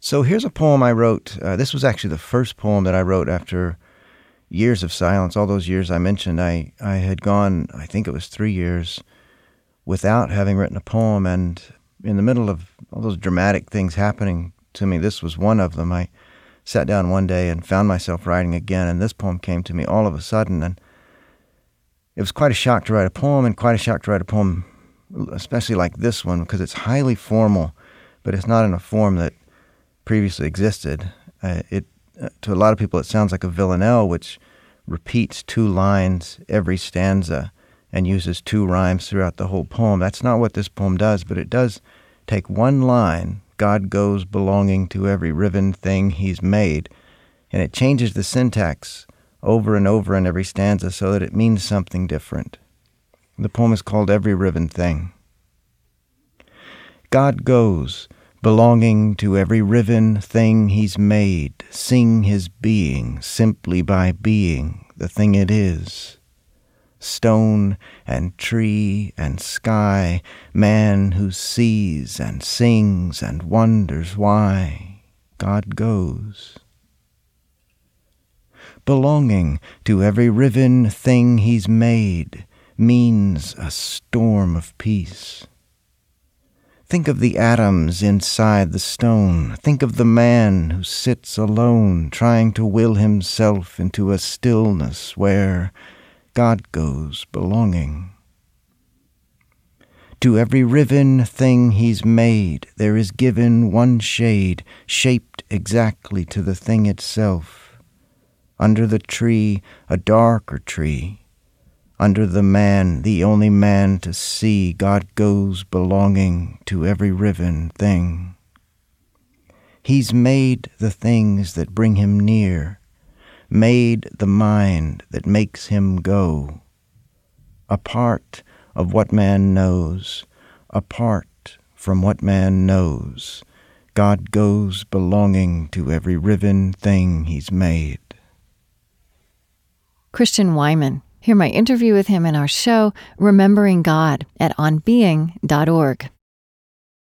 So here's a poem I wrote. This was actually the first poem that I wrote after years of silence. All those years I mentioned, I had gone, I think it was 3 years, without having written a poem. And in the middle of all those dramatic things happening to me, this was one of them. I sat down one day and found myself writing again, and this poem came to me all of a sudden. And it was quite a shock to write a poem, and quite a shock to write a poem, especially like this one, because it's highly formal, but it's not in a form that previously existed. To a lot of people, it sounds like a villanelle, which repeats 2 lines every stanza and uses 2 rhymes throughout the whole poem. That's not what this poem does, but it does take one line, God goes belonging to every riven thing he's made, and it changes the syntax over and over in every stanza so that it means something different. The poem is called Every Riven Thing. God goes belonging to every riven thing he's made, sing his being simply by being the thing it is. Stone and tree and sky, man who sees and sings and wonders why, God goes. Belonging to every riven thing he's made means a storm of peace. Think of the atoms inside the stone. Think of the man who sits alone, trying to will himself into a stillness where God goes belonging. To every riven thing he's made, there is given one shade, shaped exactly to the thing itself. Under the tree, a darker tree. Under the man, the only man to see, God goes belonging to every riven thing. He's made the things that bring him near, made the mind that makes him go. A part of what man knows, apart from what man knows, God goes belonging to every riven thing he's made. Christian Wiman. Hear my interview with him in our show, Remembering God, at onbeing.org.